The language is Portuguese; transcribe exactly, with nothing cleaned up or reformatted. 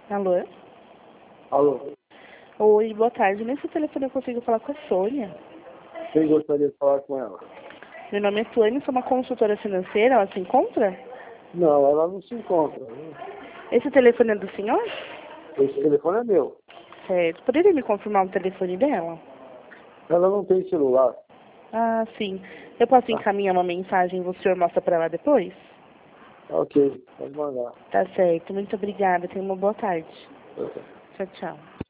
Alô? Alô, Oi, boa tarde. Nesse telefone eu consigo falar com a Sônia. quem gostaria de falar com ela? Meu nome é Tuane, sou uma consultora financeira. Ela se encontra? Não, ela não se encontra. Né? Esse telefone é do senhor? Esse telefone é meu. Certo. Poderia me confirmar o telefone dela? Ela não tem celular. Ah, sim. Eu posso Ah, encaminhar uma mensagem e o senhor mostra para ela depois? ok, pode mandar. Tá certo. Muito obrigada. Tenha uma boa tarde. Ok. Tchau, tchau.